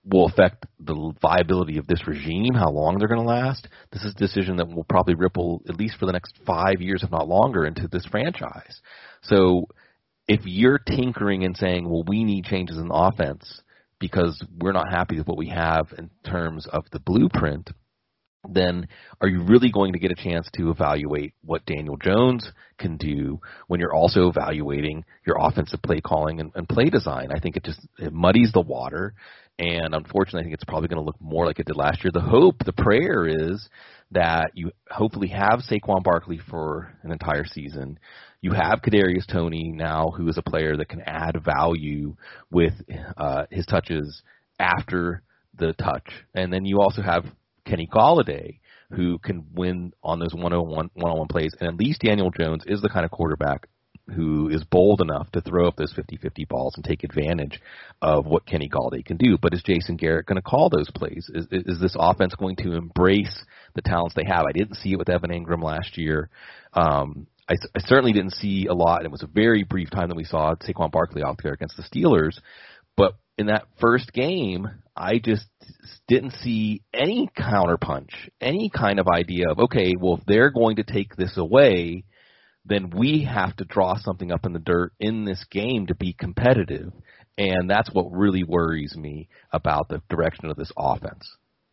will affect the viability of this regime, how long they're going to last. This is a decision that will probably ripple, at least for the next 5 years, if not longer, into this franchise. So if you're tinkering and saying, well, we need changes in the offense because we're not happy with what we have in terms of the blueprint, then are you really going to get a chance to evaluate what Daniel Jones can do when you're also evaluating your offensive play calling and play design? I think it muddies the water, and unfortunately I think it's probably going to look more like it did last year. The prayer is that you hopefully have Saquon Barkley for an entire season. You have Kadarius Toney now, who is a player that can add value with his touches after the touch. And then you also have Kenny Golladay, who can win on those one-on-one plays. And at least Daniel Jones is the kind of quarterback who is bold enough to throw up those 50-50 balls and take advantage of what Kenny Golladay can do. But is Jason Garrett going to call those plays? Is this offense going to embrace the talents they have? I didn't see it with Evan Ingram last year. I certainly didn't see a lot. It was a very brief time that we saw Saquon Barkley out there against the Steelers. But in that first game, I just didn't see any counterpunch, any kind of idea of, okay, well, if they're going to take this away, then we have to draw something up in the dirt in this game to be competitive. And that's what really worries me about the direction of this offense.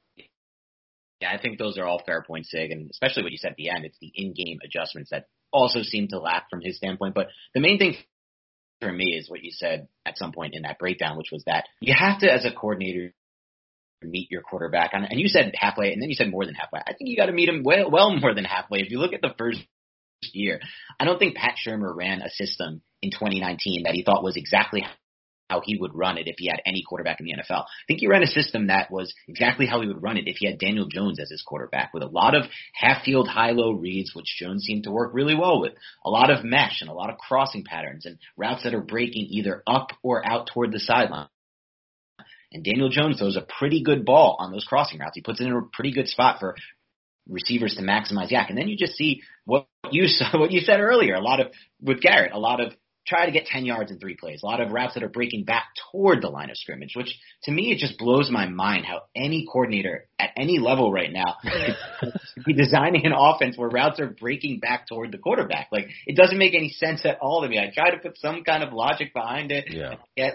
Yeah, I think those are all fair points, Sig, and especially what you said at the end, it's the in-game adjustments that also seem to lack from his standpoint. But the main thing for me is what you said at some point in that breakdown, which was that you have to, as a coordinator, meet your quarterback. And you said halfway, and then you said more than halfway. I think you got to meet him well more than halfway. If you look at the first year, I don't think Pat Shurmur ran a system in 2019 that he thought was exactly how he would run it if he had any quarterback in the NFL. I think he ran a system that was exactly how he would run it if he had Daniel Jones as his quarterback, with a lot of half-field high-low reads, which Jones seemed to work really well with, a lot of mesh and a lot of crossing patterns and routes that are breaking either up or out toward the sideline. And Daniel Jones throws a pretty good ball on those crossing routes. He puts it in a pretty good spot for receivers to maximize yak. And then you just see what you said earlier, with Garrett, a lot of try to get 10 yards in 3 plays, a lot of routes that are breaking back toward the line of scrimmage, which to me, it just blows my mind how any coordinator at any level right now could be designing an offense where routes are breaking back toward the quarterback. Like, it doesn't make any sense at all to me. I try to put some kind of logic behind it. Yeah.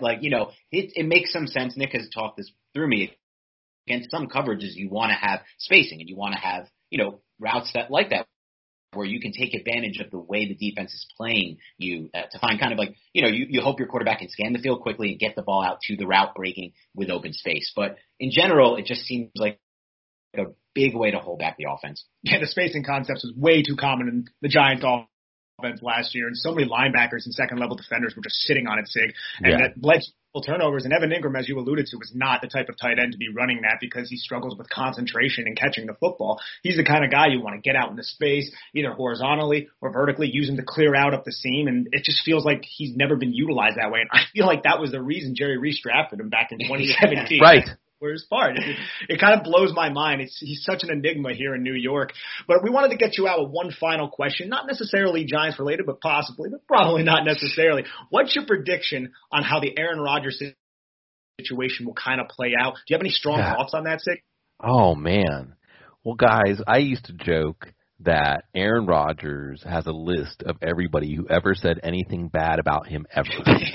It makes some sense. Nick has talked this through me. Against some coverages, you want to have spacing and you want to have, routes that like that, where you can take advantage of the way the defense is playing you to find kind of like, you hope your quarterback can scan the field quickly and get the ball out to the route breaking with open space. But in general, it just seems like a big way to hold back the offense. Yeah, the spacing concepts was way too common in the Giants offense last year, and so many linebackers and second-level defenders were just sitting on it, Sig. And that led to turnovers, and Evan Ingram, as you alluded to, was not the type of tight end to be running that because he struggles with concentration and catching the football. He's the kind of guy you want to get out into space, either horizontally or vertically, use him to clear out up the seam, and it just feels like he's never been utilized that way. And I feel like that was the reason Jerry Reese drafted him back in 2017. Right. His part. It kind of blows my mind. He's such an enigma here in New York. But we wanted to get you out with one final question, not necessarily Giants related, but possibly, but probably not necessarily. What's your prediction on how the Aaron Rodgers situation will kind of play out? Do you have any strong thoughts on that, Sig? Oh, man. Well, guys, I used to joke that Aaron Rodgers has a list of everybody who ever said anything bad about him ever.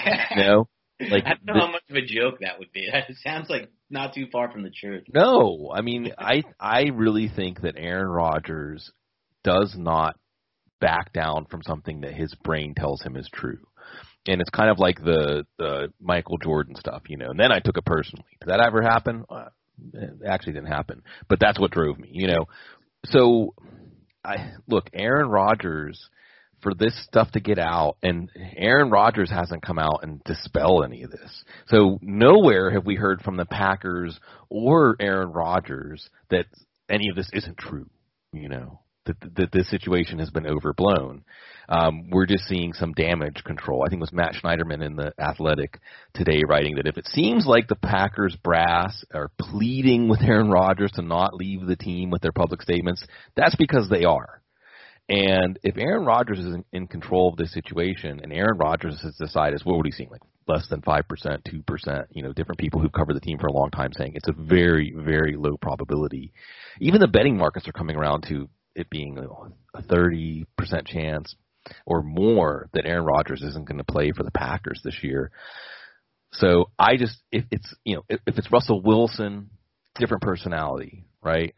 Like, I don't know how much of a joke that would be. It sounds like not too far from the truth. No, I mean, I really think that Aaron Rodgers does not back down from something that his brain tells him is true. And it's kind of like the Michael Jordan stuff, and then I took it personally. Did that ever happen? It actually didn't happen, but that's what drove me, So, look, Aaron Rodgers, for this stuff to get out, and Aaron Rodgers hasn't come out and dispel any of this. So nowhere have we heard from the Packers or Aaron Rodgers that any of this isn't true, that this situation has been overblown. We're just seeing some damage control. I think it was Matt Schneiderman in The Athletic today writing that if it seems like the Packers brass are pleading with Aaron Rodgers to not leave the team with their public statements, that's because they are. And if Aaron Rodgers is in control of this situation, and Aaron Rodgers has decided, what are you seeing, like less than 5%, 2%, different people who've covered the team for a long time saying it's a very, very low probability. Even the betting markets are coming around to it being a 30% chance or more that Aaron Rodgers isn't going to play for the Packers this year. So if it's Russell Wilson, different personality, right?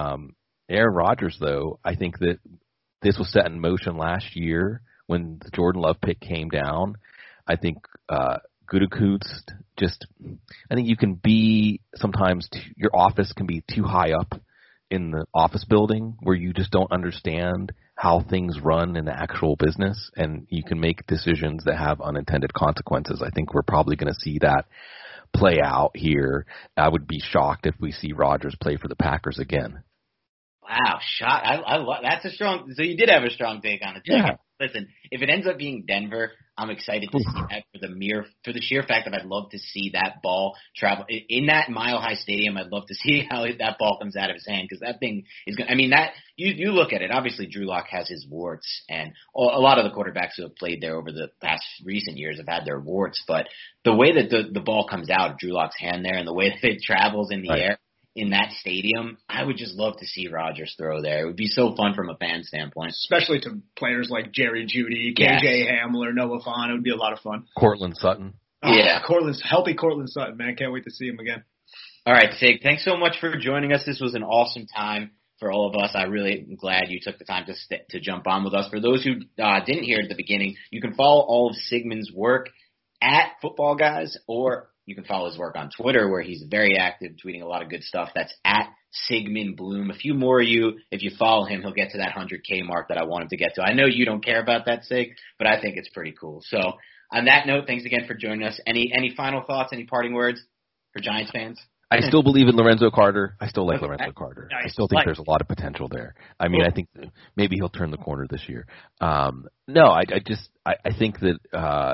Aaron Rodgers, though, I think that this was set in motion last year when the Jordan Love pick came down. I think Gutekunst I think you can be sometimes your office can be too high up in the office building where you just don't understand how things run in the actual business, and you can make decisions that have unintended consequences. I think we're probably going to see that play out here. I would be shocked if we see Rodgers play for the Packers again. Wow, shot! I love that's a strong. So you did have a strong take on it. Yeah. Listen, if it ends up being Denver, I'm excited to see that for the sheer fact that I'd love to see that ball travel in that Mile High Stadium. I'd love to see how that ball comes out of his hand, because that thing is going. I mean, that you look at it. Obviously, Drew Lock has his warts, and a lot of the quarterbacks who have played there over the past recent years have had their warts. But the way that the ball comes out of Drew Lock's hand there, and the way that it travels in the air in that stadium, I would just love to see Rodgers throw there. It would be so fun from a fan standpoint. Especially to players like Jerry Jeudy, KJ Hamler, Noah Fant. It would be a lot of fun. Cortland Sutton. Healthy Cortland Sutton, man. Can't wait to see him again. All right, Sig, thanks so much for joining us. This was an awesome time for all of us. I really am glad you took the time to jump on with us. For those who didn't hear at the beginning, you can follow all of Sigmund's work at Football Guys, or you can follow his work on Twitter, where he's very active, tweeting a lot of good stuff. That's at Sigmund Bloom. A few more of you, if you follow him, he'll get to that 100K mark that I want him to get to. I know you don't care about that, Sig, but I think it's pretty cool. So on that note, thanks again for joining us. Any final thoughts, any parting words for Giants fans? I still believe in Lorenzo Carter. I still like Lorenzo Carter. I still think there's a lot of potential there. I mean, I think maybe he'll turn the corner this year. No, I think that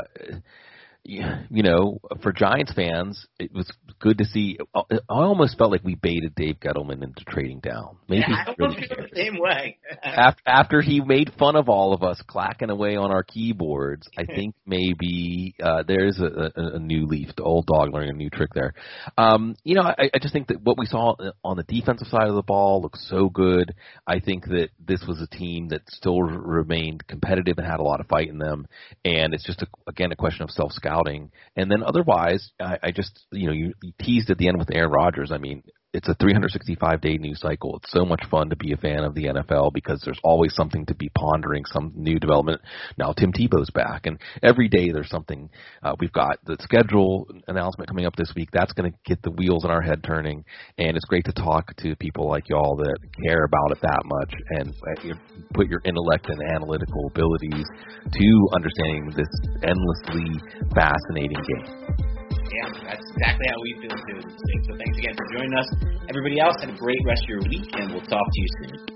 for Giants fans, it was good to see. I almost felt like we baited Dave Gettleman into trading down. Maybe I almost feel the same way. after he made fun of all of us clacking away on our keyboards, I think maybe there's a new leaf. The old dog learning a new trick there. I just think that what we saw on the defensive side of the ball looks so good. I think that this was a team that still remained competitive and had a lot of fight in them, and it's just a question of self-scouting. And then otherwise, I just, you teased at the end with Aaron Rodgers. I mean, it's a 365-day news cycle. It's so much fun to be a fan of the NFL because there's always something to be pondering, some new development. Now Tim Tebow's back, and every day there's something. We've got the schedule announcement coming up this week. That's going to get the wheels in our head turning, and it's great to talk to people like y'all that care about it that much and put your intellect and analytical abilities to understanding this endlessly fascinating game. Yeah, that's exactly how we feel too. So thanks again for joining us. Everybody else, have a great rest of your week, and we'll talk to you soon.